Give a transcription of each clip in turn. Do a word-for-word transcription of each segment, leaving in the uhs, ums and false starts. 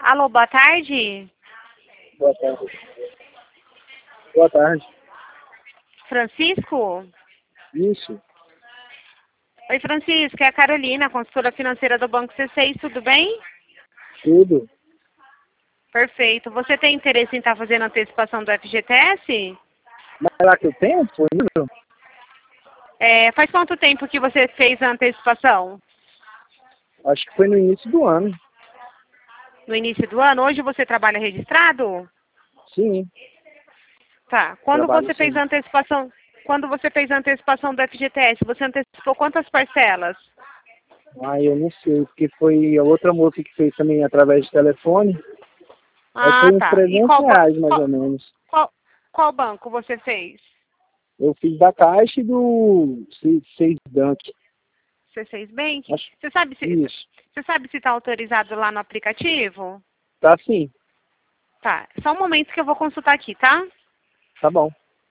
Alô, boa tarde. Boa tarde. Boa tarde. Francisco? Isso. Oi, Francisco, é a Carolina, consultora financeira do Banco C seis, tudo bem? Tudo. Perfeito. Você tem interesse em estar fazendo antecipação do F G T S? Mas lá que eu tenho disponível? É, faz quanto tempo que você fez a antecipação? Acho que foi no início do ano. No início do ano? Hoje você trabalha registrado? Sim. Tá. Quando Trabalho você fez sim. a antecipação, quando você fez a antecipação do F G T S, você antecipou quantas parcelas? Ah, eu não sei, porque foi a outra moça que fez também através de telefone. Aí Ah, foi uns tá. E trezentos qual, ba- reais, mais qual, ou menos. qual, qual banco você fez? Eu fiz da Caixa e do C seis Bank. C seis Bank? Acho Você sabe se isso. você sabe se está autorizado lá no aplicativo? Tá sim. Tá. Só um momento que eu vou consultar aqui, tá? Tá bom.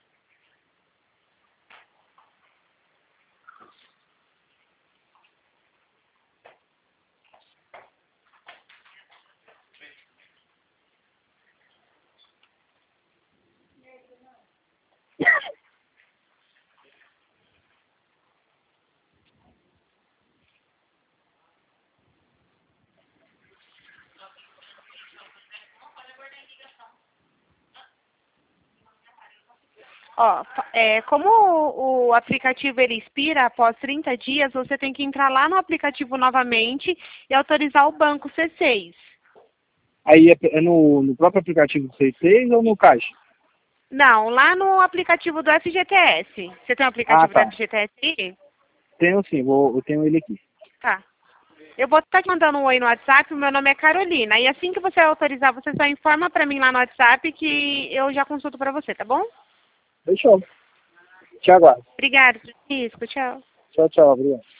Ó, fa- é, como o, o aplicativo ele expira após trinta dias, você tem que entrar lá no aplicativo novamente e autorizar o banco C seis. Aí é é no, no próprio aplicativo do C seis ou no Caixa? Não, lá no aplicativo do F G T S. Você tem o Ah, aplicativo do tá. F G T S aí? Tenho sim, vou, eu tenho ele aqui. Tá. Eu vou estar te mandando um oi no WhatsApp, o meu nome é Carolina. E assim que você autorizar, você só informa pra mim lá no WhatsApp que eu já consulto pra você, tá bom? Fechou. Te aguardo. Obrigada, Francisco. Tchau. Tchau, tchau. Obrigado.